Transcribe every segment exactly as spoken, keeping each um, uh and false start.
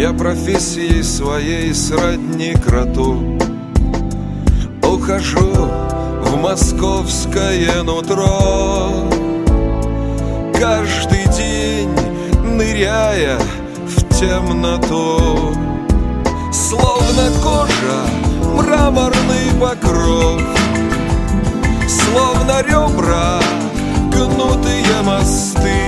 Я профессией своей сродни кроту. Ухожу в московское нутро, каждый день ныряя в темноту. Словно кожа мраморный покров, словно ребра гнутые мосты.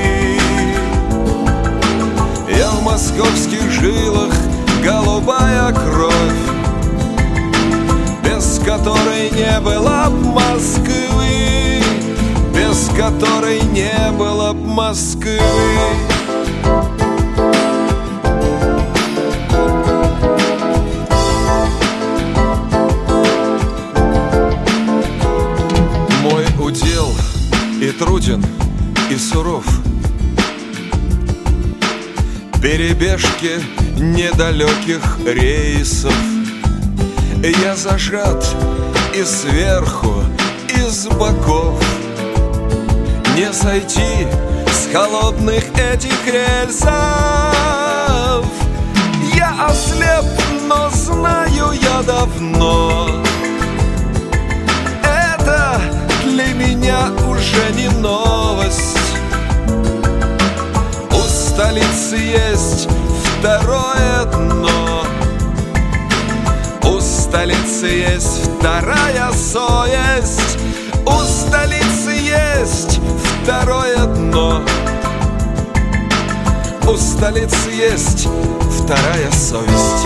Я в московских жилах голубая кровь, без которой не было б Москвы, без которой не было б Москвы. Мой удел и труден, и суров, перебежки недалеких рейсов. Я зажат и сверху, и с боков. Не сойти с холодных этих рельсов. Я ослеп, но знаю я давно, это для меня уже не новость. У столицы есть второе дно, у столицы есть вторая совесть, у столицы есть второе дно, у столицы есть вторая совесть.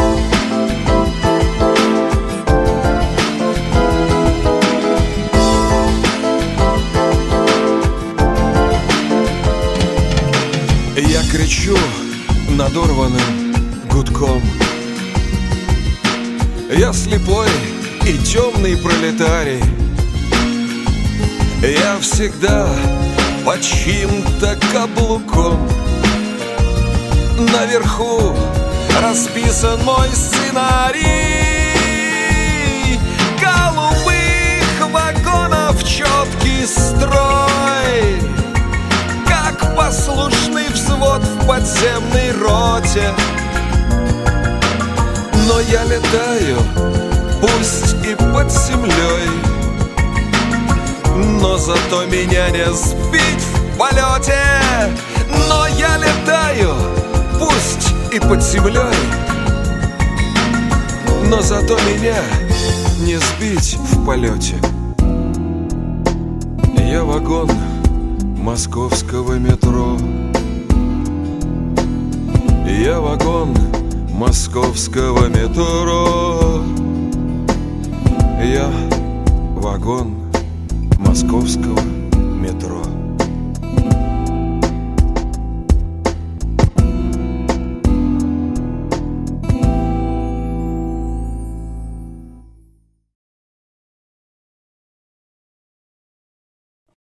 Я кричу надорванным гудком. Я слепой и темный пролетарий. Я всегда под чьим-то каблуком. Наверху расписан мой сценарий голубых вагонов четкий строй, как послушный взвод в подземной роте. Но я летаю, пусть и под землей, но зато меня не сбить в полете. Но я летаю, пусть и под землей, но зато меня не сбить в полете. Я вагон московского метро. Я вагон московского метро. Я вагон московского метро.